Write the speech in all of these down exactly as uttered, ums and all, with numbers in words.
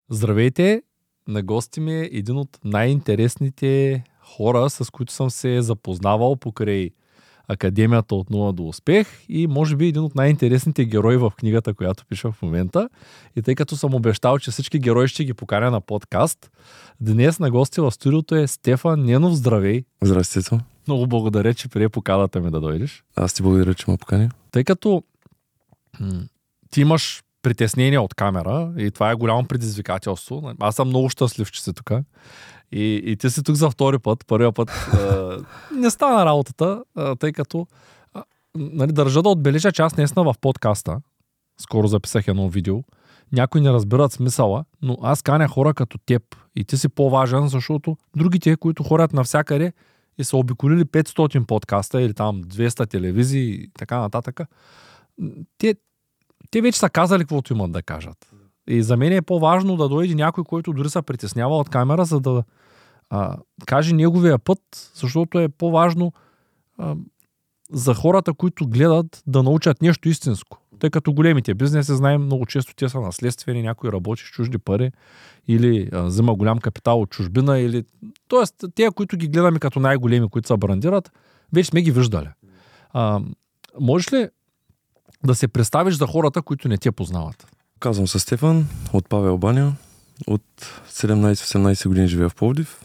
Здравейте! На гости ми е един от най-интересните хора, с които съм се запознавал покрай Академията от нула до успех и може би един от най-интересните герои в книгата, която пиша в момента. И тъй като съм обещал, че всички герои ще ги поканя на подкаст, днес на гости в студиото е Стефан Ненов. Здравей! Здрасти. Много благодаря, че прие поканата ми да дойдеш. Аз ти благодаря, че ме покани. Тъй като м- ти имаш притеснение от камера и това е голямо предизвикателство. Аз съм много щастлив, че си тук. И, и ти си тук за втори път. Първия път а, не стана работата, а, тъй като а, нали, държа да отбележа, че аз наистина в подкаста, скоро записах едно видео, някои не разбират смисъла, но аз каня хора като теб и ти си по-важен, защото другите, които ходят навсякъде и са обиколили петстотин подкаста или там двеста телевизии и така нататък, те Те вече са казали каквото имат да кажат. И за мен е по-важно да дойде някой, който дори се притеснява от камера, за да а, каже неговия път, защото е по-важно а, за хората, които гледат, да научат нещо истинско. Тъй като големите бизнеси, знаем, много често те са наследствени, някой работи с чужди пари или а, взема голям капитал от чужбина. Или... Тоест, те, които ги гледаме като най-големи, които се брандират, вече сме ги виждали. А, можеш ли да се представиш за хората, които не те познават? Казвам се Стефан, от Павел баня. От седемнайсет-осемнайсет години живея в Пловдив.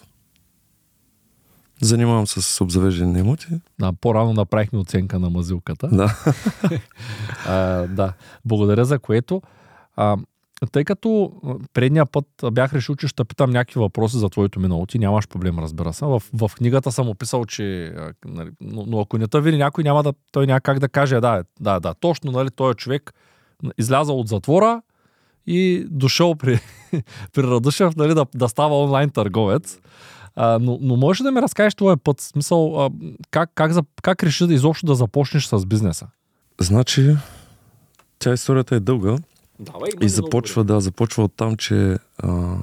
Занимавам се с обзавеждане на имоти. Да, по-рано направихме оценка на мазилката. Да. а, да. Благодаря за което. А, тъй като предния път бях решил, че ще питам някакви въпроси за твоето минало. Ти нямаш проблем, разбира се. В, в книгата съм описал, че нали, но, но ако не те види някой, няма да, той няма как да каже да, да, да, точно, нали, той е човек излязъл от затвора и дошъл при, при Радушев, нали, да, да става онлайн търговец. А, но, но можеш да ми разкажеш твоя път? В смисъл, а, как, как, за, как реши да изобщо да започнеш с бизнеса? Значи, тя историята е дълга. Давай, и започва, да, започва от там, че а,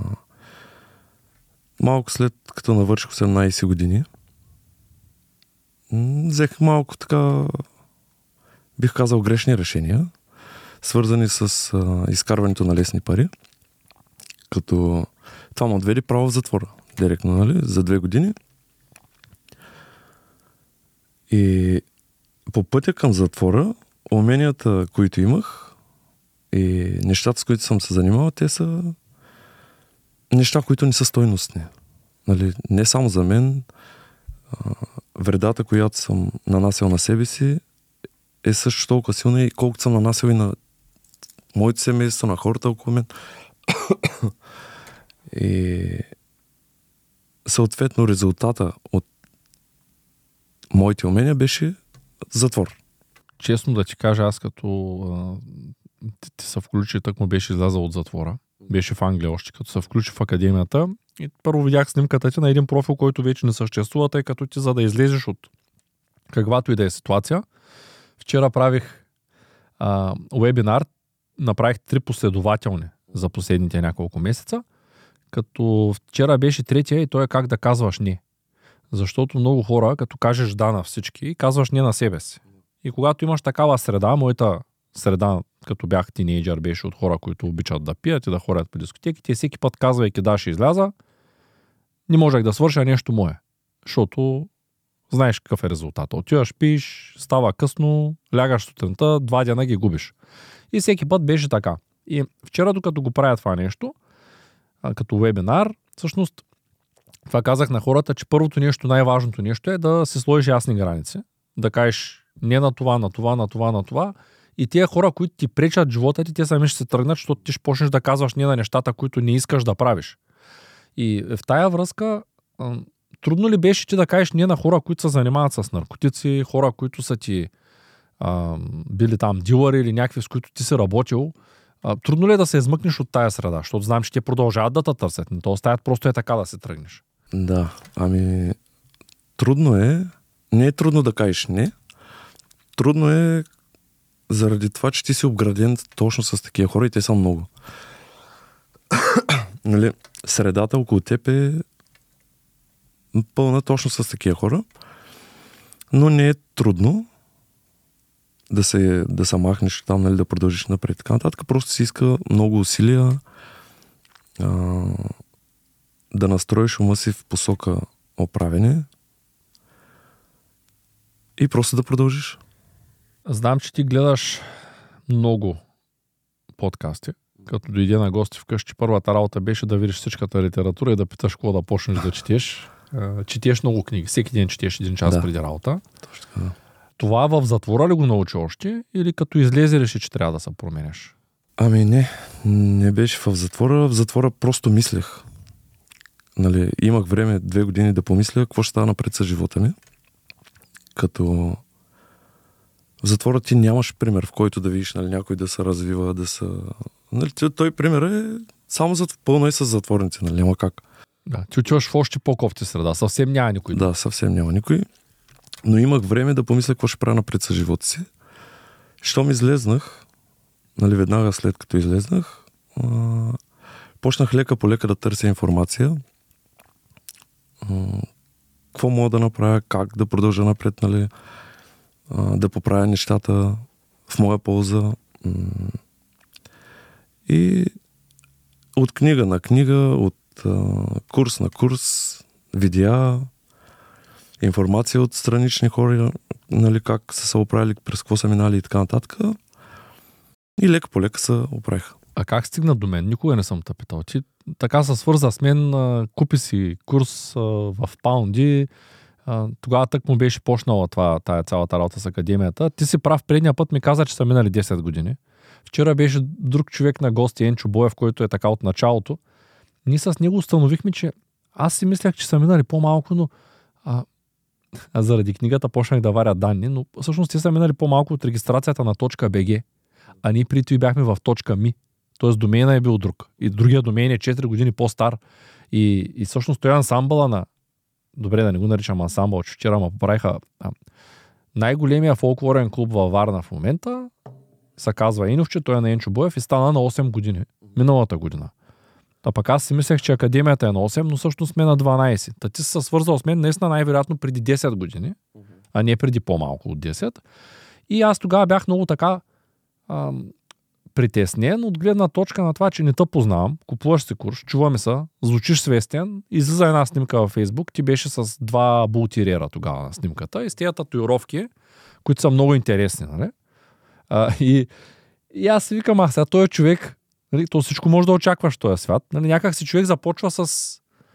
малко след като навърших осемнайсет години, взех малко така, бих казал, грешни решения, свързани с а, изкарването на лесни пари, като това ме отведе право в затвора, директно, нали, за две години. И по пътя към затвора, уменията, които имах, и нещата, с които съм се занимавал, те са неща, които не са стойностни. Нали, не само за мен, а, вредата, която съм нанасял на себе си, е също толкова силна, и колкото съм нанасял и на моите семейства, на хората около мен. И съответно резултата от моите умения беше затвор. Честно да ти кажа, аз като а, ти, ти се включи, так му беше излязъл от затвора. Беше в Англия още, като се включи в академията. И първо видях снимката ти на един профил, който вече не съществува, тъй като ти, за да излезеш от каквато и да е ситуация. Вчера правих а, вебинар, направих три последователни за последните няколко месеца, като вчера беше третия и той е как да казваш не. Защото много хора, като кажеш да на всички, казваш не на себе си. И когато имаш такава среда, моята среда, като бях тинейджър, беше от хора, които обичат да пият и да ходят по дискотеките, и всеки път казвайки да, ще изляза, не можех да свърша нещо мое. Защото знаеш какъв е резултат. Отиваш, пиш, става късно, лягаш сутринта, два дена ги губиш. И всеки път беше така. И вчера, докато го правя това нещо, като вебинар, всъщност това казах на хората, че първото нещо, най-важното нещо е да се сложиш ясни граници. Да кажеш не на това, на това, на това, на това. И тия хора, които ти пречат живота ти, те сами ще се тръгнат, защото ти ще почнеш да казваш не на нещата, които не искаш да правиш. И в тая връзка трудно ли беше ти да кажеш не на хора, които се занимават с наркотици, хора, които са ти а, били там дилъри или някакви, с които ти си работил? А, трудно ли е да се измъкнеш от тая среда? Защото знам, че те продължават да те търсят. Не то оставят просто е така да се тръгнеш. Да, ами трудно е. Не е трудно да кажеш не. Трудно е заради това, че ти си обграден точно с такива хора и те са много. Нали, средата около теб е пълна точно с такива хора, но не е трудно да се, да се махнеш там, нали, да продължиш напред. Така нататък просто си иска много усилия, а, да настроиш ума си в посока оправене и просто да продължиш. Знам, че ти гледаш много подкасти. Като дойде на гости вкъщи, първата работа беше да видиш всичката литература и да питаш какво да почнеш да четеш. Четеш много книги. Всеки ден четеш един час да. преди работа. Точно така. Това в затвора ли го научи още или като излезе реши, че трябва да се променяш? Ами не, не беше в затвора. В затвора просто мислех. Нали, имах време две години да помисля какво ще става напред с живота ми. Като в затвора ти нямаш пример, в който да видиш нали, някой да се развива, да се... Нали, той пример е само за пълно и с затворници, нали, няма как. Да, ти отиваш в още по-кофти среда, съвсем няма никой. Да, съвсем няма никой. Но имах време да помисля какво ще правя напред с живота си. Щом излезнах, нали, веднага след като излезнах, а, почнах лека по лека да търся информация. А, какво мога да направя, как да продължа напред, нали, а, да поправя нещата в моя полза. И от книга на книга, от а, курс на курс, видеа, информация от странични хора, нали, как са се оправили, през какво са минали и така нататък. И лека по лека се оправиха. А как стигна до мен? Никога не съм те питал. Ти така се свърза с мен, купи си курс а, в паунди. А, тогава тък му беше почнала това, тая цялата работа с академията. Ти си прав, предния път ми каза, че са минали десет години. Вчера беше друг човек на гости, Енчо Боев, който е така от началото. Ние с него установихме, че аз си мислях, че са минали по-малко, но а, а заради книгата почнах да варя данни, но всъщност те са минали по-малко от регистрацията на .bg, а ние преди това бяхме в .ми. Тоест домейна е бил друг. И другия домейн е четири години по-стар. И, и всъщност той ансамбъла на... Добре, да не го наричам ансамбъл, че вчера ме поправиха. Най-големия фолклорен клуб във Варна в момента се казва Иновче, той е на Енчо Боев и стана на осем години. Миналата година. А пък аз си мислех, че академията е на осем, но всъщност сме на дванайсет. Та ти си се свързал с мен наистина най-вероятно преди десет години, а не преди по-малко от десет. И аз тогава бях много така ам, притеснен от гледна точка на това, че не те познавам, купуваш си курс, чуваме се, звучиш свестен, излиза една снимка във Фейсбук, ти беше с два бултирера тогава на снимката и с тези татуировки, които са много интересни, нали? А, и, и аз си викам, а сега този човек, нали, то всичко може да очакваш в този свят, нали, някак си човек започва с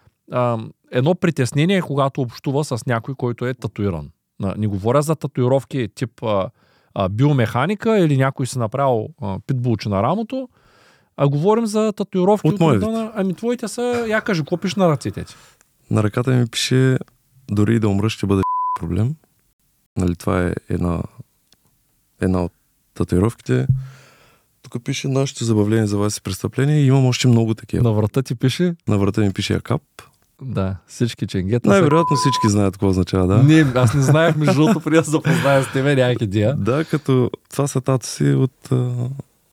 а, едно притеснение, когато общува с някой, който е татуиран. Не говоря за татуировки тип а, а, биомеханика или някой си направил а, питбулче на рамото, а говорим за татуировки от, от на... Ами твоите са, я кажи, какво пише на ръцете ти? На ръката ми пише дори и да умра ще бъде проблем. Нали, това е една, една от татуировките. Тук пише нашето забавление за вас и престъпление и имам още много такива. На врата ти пише? На врата ми пише Акап. Да, всички ченгета. Най-вероятно са... всички знаят какво означава, да. Не, аз не знаех между другото, преди да се запозная с тебе, нямах идея. Да, като това са татуси от... А...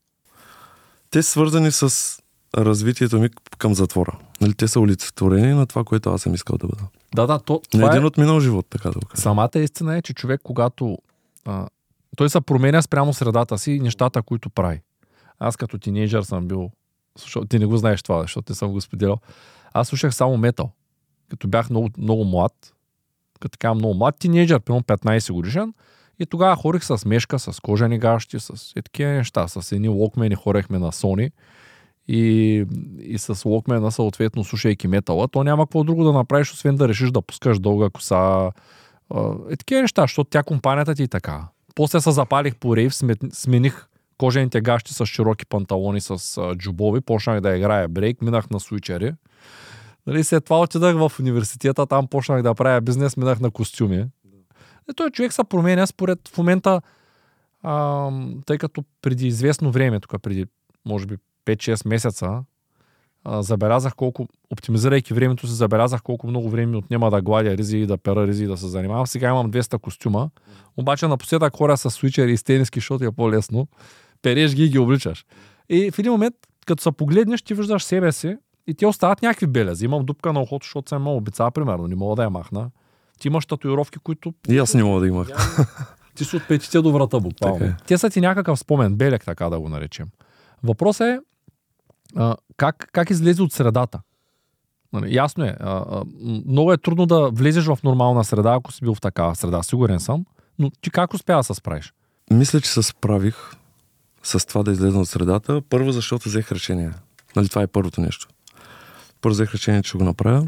Те са свързани с развитието ми към затвора. Нали, те са олицетворени на това, което аз съм искал да бъда. Да, да, то, на един е... от минал живот, така да го кажа. Самата истина е, че човек, когато а, той се променя спрямо средата си и нещата, които прави. Аз като тинейджър съм бил, слушал, ти не го знаеш това, защото не съм го споделял. Аз слушах само метал. Като бях много, много млад, като така много млад тинейджър, примерно петнайсет годишен, и тогава хорих с мешка, с кожени гащи, с е такива неща, с едни локмени хорехме на Sony и, и с локмена съответно слушайки метала. То няма какво друго да направиш, освен да решиш да пускаш дълга коса. Е такива неща, защото тя компанията ти е така. После се запалих по рейв, смених кожените гащи с широки панталони с а, джубови, почнах да играя брейк, минах на суичери. Нали, след това отидах в университета, там почнах да правя бизнес, минах на костюми. И той човек се променя според в момента, а, тъй като преди известно време, тук преди може би пет-шест месеца, а, забелязах колко, оптимизирайки времето си, забелязах колко много време отнема да гладя ризи и да пера ризи и да се занимавам. Сега имам двеста костюма, обаче напоследък хора с суичери и с тениски, защото е по-лесно. Переш ги и ги обличаш. И в един момент, като се погледнеш, ти виждаш себе си и те остават някакви белези. Имам дупка на ухото, защото съм имал обица, примерно, не мога да я махна. Ти имаш татуировки, които... И аз не мога да ги махна. Ти си от петите до врата, буквално. Е. Те са ти някакъв спомен, белек, така да го наречем. Въпросът е а, как, как излезе от средата? Нали, ясно е. А, а, много е трудно да влезеш в нормална среда, ако си бил в такава среда. Сигурен съм. Но ти как успя да се справиш? Мисля, че се справих с това да излезна от средата. Първо, защото взех решение. Нали, това е първото нещо. Първо взех решение, че ще го направя.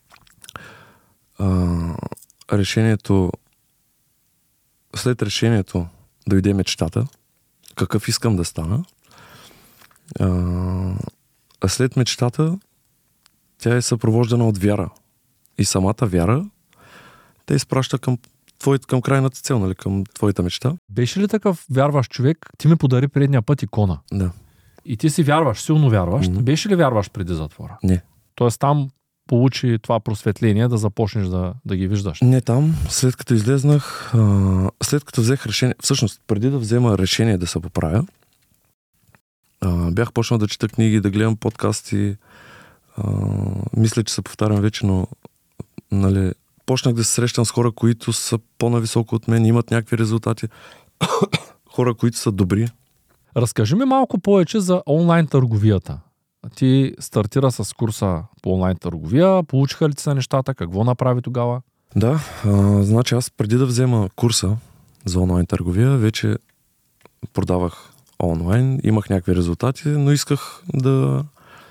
А, решението... След решението дойде мечтата. Какъв искам да стана. А, а след мечтата тя е съпровождана от вяра. И самата вяра те изпраща към, твой, към крайната цел, нали, към твоята мечта. Беше ли такъв вярваш човек? Ти ми подари предния път икона. Да. И ти си вярваш, силно вярваш. Mm-hmm. Беше ли вярваш преди затвора? Не. Тоест там получи това просветление да започнеш да, да ги виждаш. Не там. След като излезнах, а, след като взех решение, всъщност преди да взема решение да се поправя, а, бях почнал да чета книги, да гледам подкасти. А, мисля, че се повтарям вече, но нали, почнах да се срещам с хора, които са по-нависоко от мен, имат някакви резултати. Хора, които са добри. Разкажи ми малко повече за онлайн търговията. Ти стартира с курса по онлайн търговия, получиха ли ти са нещата, какво направи тогава? Да, а, значи аз преди да взема курса за онлайн търговия, вече продавах онлайн, имах някакви резултати, но исках да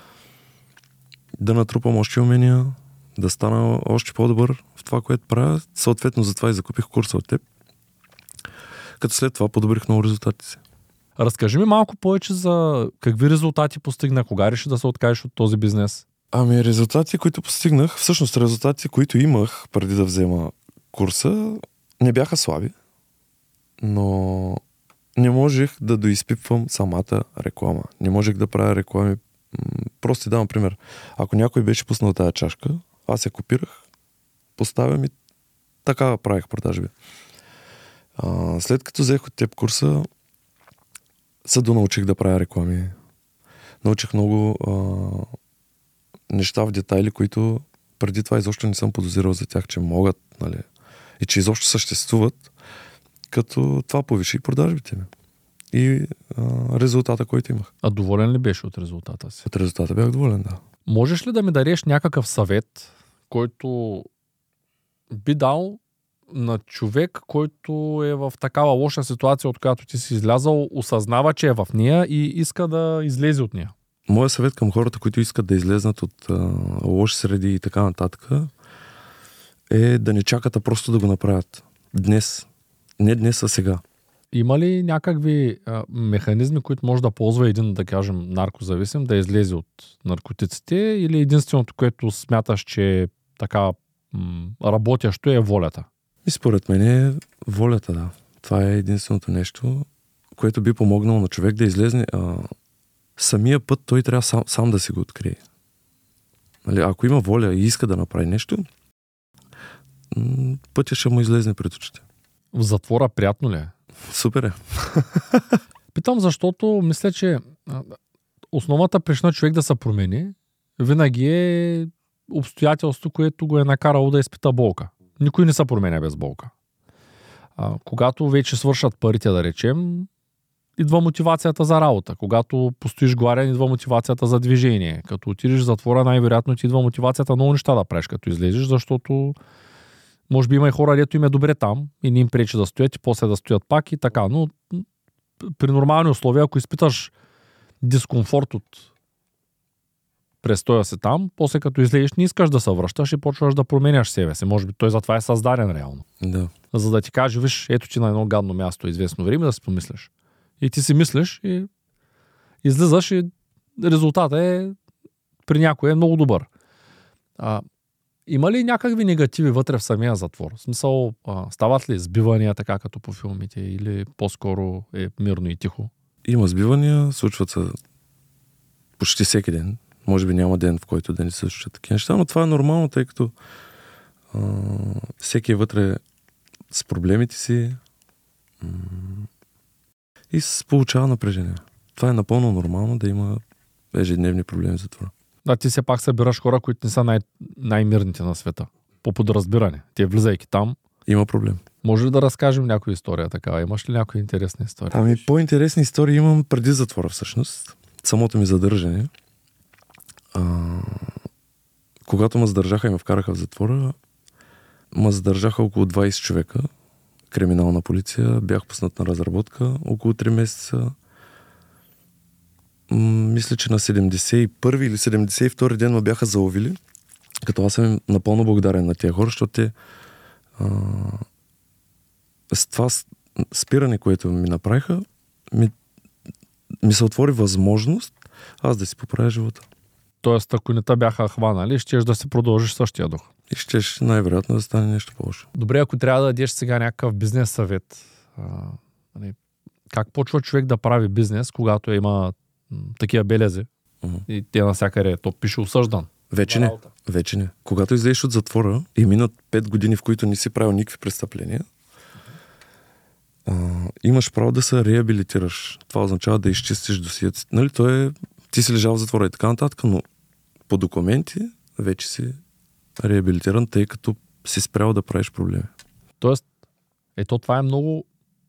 да натрупам още умения, да стана още по-добър в това, което правя. Съответно, затова и закупих курса от теб. Като след това подобрих много резултатите си. Разкажи ми малко повече за какви резултати постигна, кога реши да се откажеш от този бизнес? Ами резултати, които постигнах, всъщност резултати, които имах преди да взема курса, не бяха слаби, но не можех да доизпипвам самата реклама. Не можех да правя реклами. Просто ти давам пример. Ако някой беше пуснал тази чашка, аз я копирах, поставям и така правих продажби. А, след като взех от теб курса, се донаучих да правя реклами. Научих много а, неща в детайли, които преди това изобщо не съм подозирал за тях, че могат, нали, и че изобщо съществуват, като това повиши продажбите ми. И а, резултата, който имах. А доволен ли беше от резултата си? От резултата бях доволен, да. Можеш ли да ми дадеш някакъв съвет, който би дал на човек, който е в такава лоша ситуация, от която ти си излязал, осъзнава, че е в нея и иска да излезе от нея? Моят съвет към хората, които искат да излезнат от а, лоши среди и така нататък, е да не чакат, а просто да го направят. Днес. Не днес, а сега. Има ли някакви а, механизми, които може да ползва един, да кажем, наркозависим, да излезе от наркотиците, или единственото, което смяташ, че е така м- работещо, е волята? И според мен е волята, да. Това е единственото нещо, което би помогнало на човек да излезне. А, самия път той трябва сам, сам да си го открие. Нали, ако има воля и иска да направи нещо, м- пътя ще му излезне пред очите. В затвора приятно ли е? Супер е. Питам, защото мисля, че основната причина човек да се промени винаги е обстоятелство, което го е накарало да изпита болка. Никой не се променя без болка. А, когато вече свършат парите, да речем, идва мотивацията за работа. Когато постоиш гладен, идва мотивацията за движение. Като отидеш в затвора, най-вероятно ти идва мотивацията много неща да правиш, като излезеш, защото може би има и хора, дето им е добре там и не им пречи да стоят и после да стоят пак и така. Но при нормални условия, ако изпиташ дискомфорт от престоя си там, после като излезеш не искаш да се връщаш и почваш да променяш себе си. Може би той затова е създаден реално. Да. За да ти каже, виж, ето ти на едно гадно място известно време да си помислиш. И ти си мислиш и излизаш и резултатът е при някой е много добър. А, има ли някакви негативи вътре в самия затвор? В смисъл, а, стават ли сбивания така като по филмите или по-скоро е мирно и тихо? Има сбивания, случват се почти всеки ден. Може би няма ден, в който да не се случват такива неща, но това е нормално, тъй като а, всеки е вътре с проблемите си м- и се получава напрежение. Това е напълно нормално да има ежедневни проблеми за това. Да, ти все пак събираш хора, които не са най- най-мирните на света. По подразбиране. Те влизайки там. Има проблем. Може ли да разкажем някоя история такава? Имаш ли някоя интересна история? Ами по-интересни истории имам преди затвора всъщност. Самото ми задържане. А, когато ме задържаха и ме вкараха в затвора, ме задържаха около двайсет човека, криминална полиция, бях пуснат на разработка около три месеца. М- мисля, че на седемдесет и първи или седемдесет и втори ден ме бяха заловили, като аз съм напълно благодарен на тия хора, защото те а, с това спиране, което ми направиха, ми, ми се отвори възможност аз да си поправя живота. Тоест, ако не те бяха хванали, щеш да си продължиш същия дух. И щеш най-вероятно да стане нещо по-лошо. Добре, ако трябва да дадеш сега някакъв бизнес съвет, а, нали, как почва човек да прави бизнес, когато има м, такива белези Uh-huh. и те навсякъде, то пише осъждан. Вече не. Вече не. Когато излезеш от затвора и минат пет години, в които не си правил никакви престъпления, а, имаш право да се реабилитираш. Това означава да изчистиш досието си. Нали, то е, ти си лежал в затвора и така нататък, но по документи вече си реабилитиран, тъй като си спрял да правиш проблеми. Тоест, ето това е много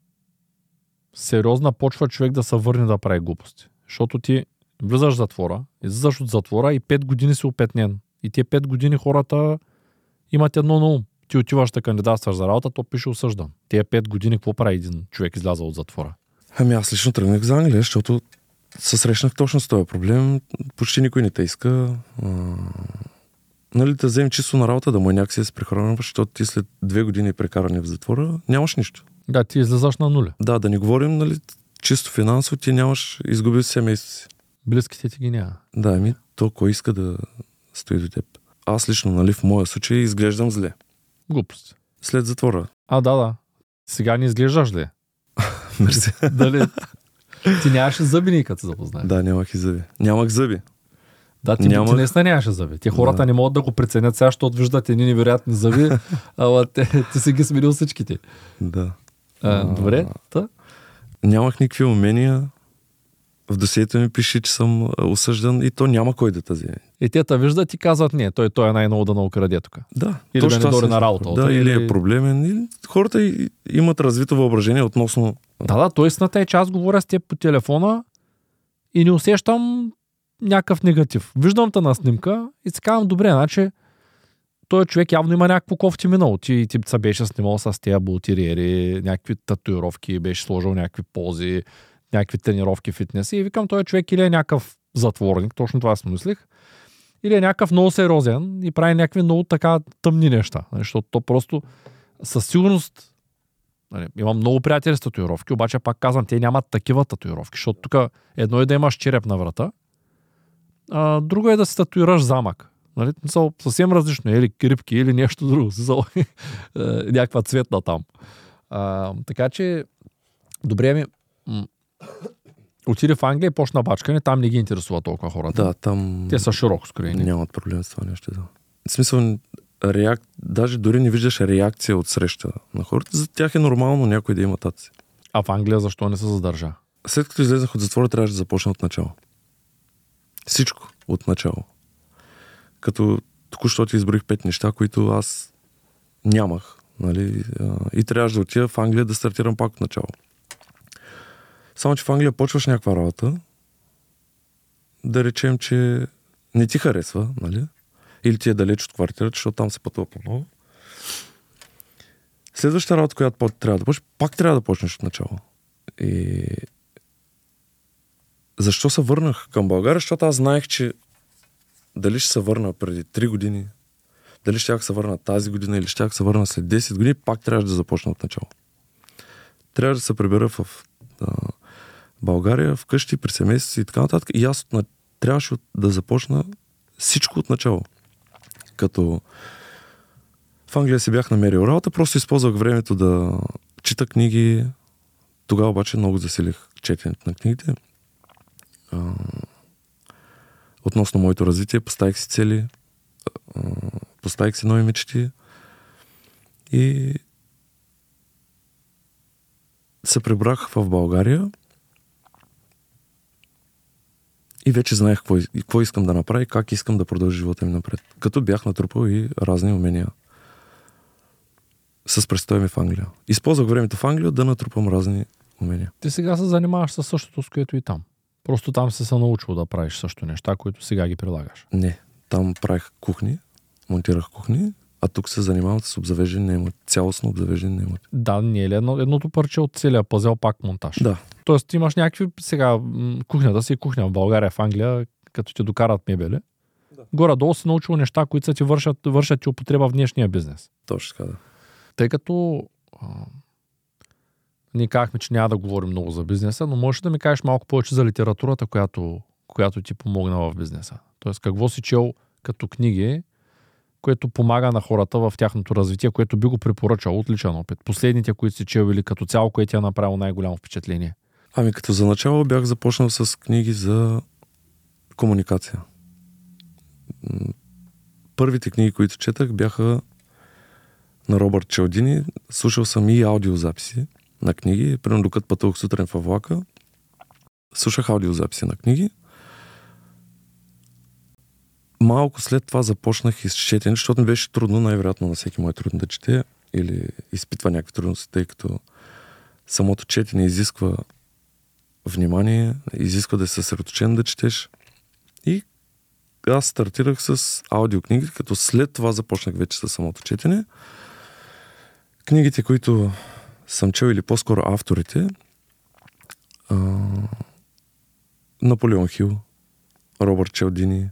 сериозна почва човек да се върне да прави глупости. Защото ти влизаш в затвора, излизаш от затвора и пет години си опетнен. И тия пет години хората имат едно на ум. Ти отиваш да кандидатстваш за работа, то пише осъждан. Тия пет години какво прави един човек излязъл от затвора? Ами аз лично тръгнах за Англия, защото се срещнах точно с този проблем. Почти никой не те иска. А... Нали, да вземем чисто на работа, да му е някакси да се прехранваш, защото ти след две години прекаране в затвора нямаш нищо. Да, ти излизаш на нуля. Да, да не говорим, нали, чисто финансово, ти нямаш изгубил семейство си. Близките ти ги няма. Да, ами то кой иска да стои до теб. Аз лично, нали, в моя случай изглеждам зле. Глупости. След затвора. А, да, да. Сега не изглеждаш ли? Мерси. Дали? Ти нямаше зъби ни, като се запознаеш. Да, нямах и зъби. Нямах зъби. Да, ти, Нямах... ти наистина нямаше зъби. Те хората Да. не могат да го преценят сега, защото виждат едни невероятни зъби, ама те, ти си ги сменил всичките. Да. А, добре, та? Нямах никакви умения. В досието ми пише, че съм осъждан и то няма кой да тази. И те те виждат и казват, не, той, той е най-ново да наукраде тук. Да. Или точно да не това дойде се- на работа. Да, или е проблемен. Или... Хората и- имат развито въображение относно... Да, да, той истината е, че аз говоря с теб по телефона и не усещам някакъв негатив. Виждам те на снимка и си казвам, добре, значи той човек явно има някакво кофти минало. Ти, ти се беше снимал с тези бултириери, някакви татуировки, беше сложил някакви пози, някакви тренировки, фитнес. И викам, той човек или е някакъв затворник, точно това си мислих, или е някакъв много сериозен и прави някакви много така тъмни неща. Защото то просто със сигурност нали, имам много приятели с татуировки, обаче пак казвам, те нямат такива татуировки, защото тук едно е да имаш череп на врата, а друго е да си татуираш замък. Нали? Съвсем различно е, или крипки, или нещо друго. Някаква цветна там. А, така че, добре ми, м- отиде в Англия и почна бачкане, там не ги интересува толкова хората. Да, там... Те са широко скроени. Нямат проблем с това нещо. Да. В смисъл, реак... даже дори не виждаш реакция от среща на хората. За тях е нормално някой да има таци. А в Англия защо не се задържа? След като излезнах от затвора, трябваше да започна от начало. Всичко от начало. Като току-що ти изброих пет неща, които аз нямах. Нали? И трябваше да отида в Англия да стартирам пак от начало. Само, че в Англия почваш някаква работа, да речем, че не ти харесва, нали? Или ти е далеч от квартирата, защото там се пътува по-много. Следващата работа, която трябва да почнеш, пак трябва да почнеш от начало. И защо се върнах към България? Защото аз знаех, че дали ще се върна преди три години, дали ще се върна тази година или ще се върна след десет години, пак трябваше да започна от начало. Трябва да се прибера в а, България, вкъщи, при семейството и така нататък. И аз на... трябваше да започна всичко от начало. Като в Англия си бях намерил работа, просто използвах времето да чита книги. Тогава обаче много засилих четенето на книгите. А, относно моето развитие, поставих си цели, а, поставих си нови мечти и се прибрах в България и вече знаех какво, какво искам да направя и как искам да продължа живота ми напред. Като бях натрупал и разни умения с престоя ми в Англия. Използвах времето в Англия да натрупам разни умения. Ти сега се занимаваш със същото, с което и там. Просто там се се научил да правиш също неща, които сега ги прилагаш. Не, там правих кухни, монтирах кухни, а тук се занимавам с обзавеждане на имоти, цялостно обзавеждане на имоти. Да, не е ли едно, едното парче от целия пазел пак монтаж? Да. Тоест ти имаш някакви, сега кухнята си кухня в България, в Англия, като ти докарат мебели. Да. Горе-долу си научил неща, които са ти вършат, вършат ти употреба в днешния бизнес. Точно така, да. Тъй като а, ние казахме, че няма да говорим много за бизнеса, но можеш да ми кажеш малко повече за литературата, която, която ти помогна в бизнеса. Тоест какво си чел като книги, което помага на хората в тяхното развитие, което би го препоръчал от личен опит. Последните, които си чел или като цяло, което ти е направило най-голямо впечатление? Ами като за начало бях започнал с книги за комуникация. Първите книги, които четах, бяха на Робърт Челдини. Слушал съм и аудиозаписи на книги. Примерно докато пътувах сутрин във влака, слушах аудиозаписи на книги. Малко след това започнах и с четене, защото ми беше трудно, най-вероятно на всеки му е трудно да чете или изпитва някакви трудности, тъй като самото четене изисква внимание, изисква да се съсредоточен да четеш. И аз стартирах с аудиокниги, като след това започнах вече с самото четене. Книгите, които съм чел, или по-скоро авторите, а, Наполеон Хил, Робърт Челдини,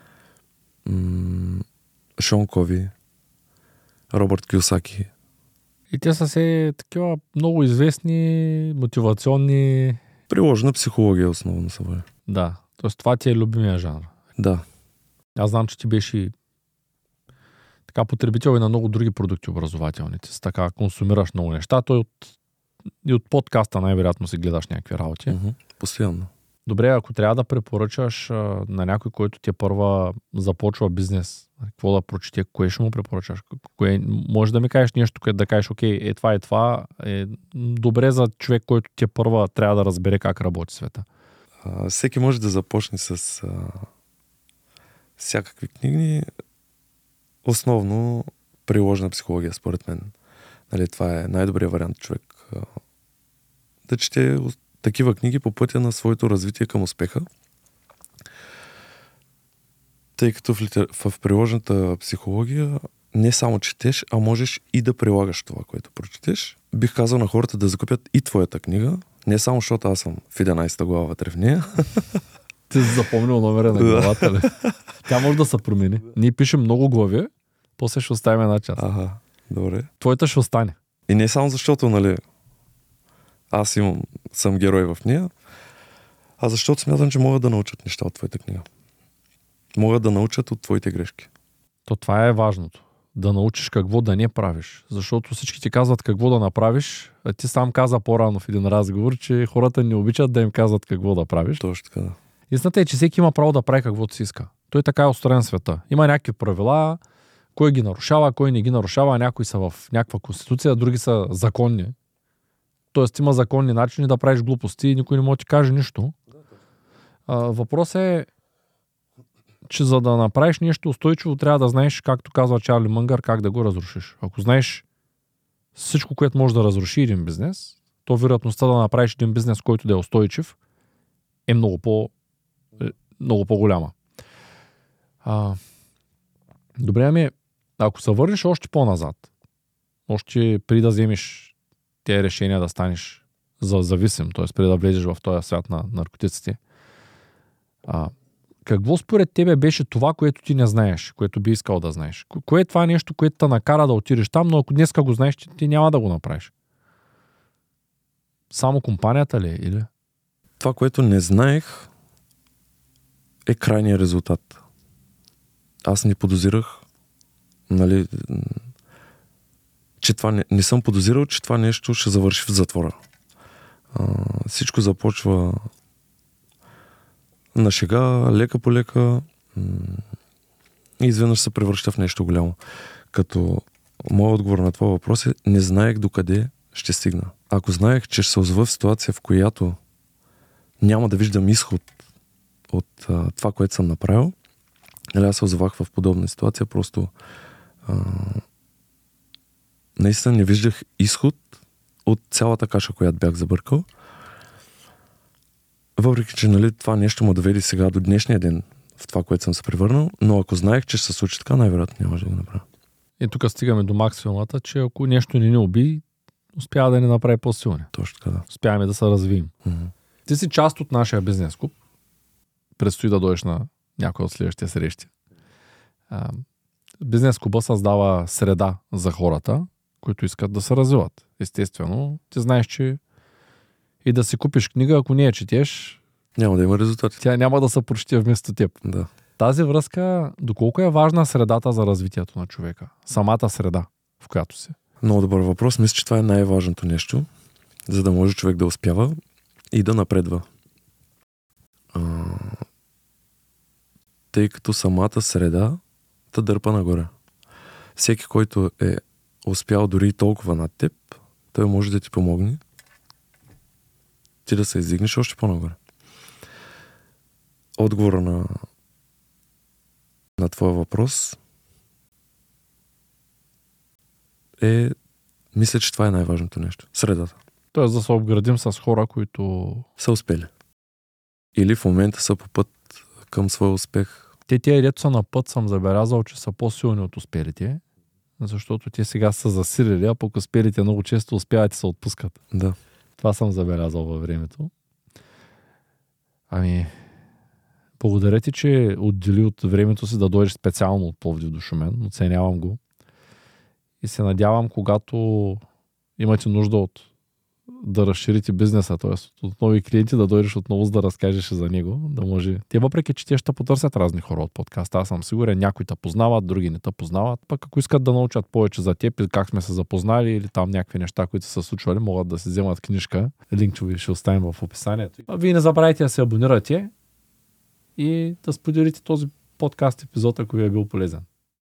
м- Шон Кови, Робърт Кийосаки. И те са се такива много известни, мотивационни... Приложена психология основно са бъде. Да, т.е. това ти е любимия жанр. Да. Аз знам, че ти беше така потребител и на много други продукти образователни. Ти така консумираш много неща. Той от, и от подкаста най-вероятно си гледаш някакви работи. Mm-hmm. Постоянно. Добре, ако трябва да препоръчаш а, на някой, който ти първа започва бизнес, какво да прочете, кое ще му препоръчаш? Кое, може да ми кажеш нещо, къде да кажеш, окей, е това, е това, е добре за човек, който ти първа трябва да разбере как работи света. А, всеки може да започне с а, всякакви книги. Основно приложена психология, според мен. Нали, това е най-добрият вариант човек а, да чете такива книги по пътя на своето развитие към успеха. Тъй като в, литер... в приложената психология не само четеш, а можеш и да прилагаш това, което прочетеш. Бих казал на хората да закупят и твоята книга, не само защото аз съм в единайсета глава вътре в нея. Ти си запомнил номера на главата ли? Тя може да се промени. Ние пишем много глави, после ще оставим една част. Ага, добре. Твоята ще остане. И не само защото, нали, аз имам, съм герой в нея, а защото смятам, че могат да научат неща от твоята книга. Могат да научат от твоите грешки. То това е важното. Да научиш какво да не правиш. Защото всички ти казват какво да направиш, а ти сам каза по-рано в един разговор, че хората не обичат да им казват какво да правиш. Точно така, да. Истината е, че всеки има право да прави каквото си иска. Той така е устроен света. Има някакви правила, кой ги нарушава, кой не ги нарушава, някои са в някаква конституция, други са законни. Тоест има законни начини да правиш глупости и никой не може да ти каже нищо. А, въпрос е, че за да направиш нещо устойчиво, трябва да знаеш, както казва Чарли Мънгър, как да го разрушиш. Ако знаеш всичко, което може да разруши един бизнес, то вероятността да направиш един бизнес, който да е устойчив, е много, по, е много по-голяма. А, добре, ами, ако се върнеш още по-назад, още преди да вземеш тези решения да станеш за зависим, т.е. преди да влезеш в този свят на наркотиците, а, какво според тебе беше това, което ти не знаеш, което би искал да знаеш? Кое е това нещо, което те накара да отидеш там, но ако днеска го знаеш, ти няма да го направиш? Само компанията ли е? Или? Това, което не знаех, е крайният резултат. Аз не подозирах, нали, че това не, не съм подозирал, че това нещо ще завърши в затвора. А, всичко започва на шега, лека по лека и изведнъж се превръща в нещо голямо. Като моят отговор на това въпрос е, не знаех докъде ще стигна. Ако знаех, че ще се озова в ситуация, в която няма да виждам изход от а, това, което съм направил, или аз се озовах в подобна ситуация, просто а, наистина не виждах изход от цялата каша, която бях забъркал. Въпреки, че, нали, това нещо му доведе сега до днешния ден в това, което съм се превърнал, но ако знаех, че ще се случи така, най-вероятно нямаше да го направя. И тук стигаме до максимумата, че ако нещо не ни уби, успява да ни направи по-силни. Точно така, да. Успяваме да се развием. Mm-hmm. Ти си част от нашия бизнес клуб. Предстои да дойдеш на някои от следващите срещи. А, бизнес клуба създава среда за хората, които искат да се развиват. Естествено, ти знаеш, че и да си купиш книга, ако не я четеш, няма да има резултати. Тя няма да се прочете вместо теб. Да. Тази връзка, доколко е важна средата за развитието на човека? Самата среда, в която си. Много добър въпрос. Мисля, че това е най-важното нещо, за да може човек да успява и да напредва. А... Тъй като самата среда те дърпа нагоре. Всеки, който е успял дори и толкова над теб, той може да ти помогне ти да се издигнеш още по-нагоре. Отговора на на твоя въпрос е, мисля, че това е най-важното нещо. Средата. Тоест да се обградим с хора, които са успели. Или в момента са по път към своя успех. Те тия, дето са на път, съм забелязал, че са по-силни от успелите, защото те сега са засилили, а пък успелите много често успяват и се отпускат. Да. Това съм забелязал във времето. Ами, благодаря ти, че отдели от времето си да дойдеш специално от Пловдив до Шумен. Оценявам го. И се надявам, когато имате нужда от да разширите бизнеса, т.е. от нови клиенти, да дойдеш отново, за да разкажеш за него, да може. Те въпреки, че те ще потърсят разни хора от подкаста, аз съм сигурен, някои те познават, други не те познават, пък ако искат да научат повече за теб и как сме се запознали или там някакви неща, които са се случвали, могат да си вземат книжка. Линк ще оставим в описанието. А вие не забравяйте да се абонирате и да споделите този подкаст епизод, ако ви е бил полезен.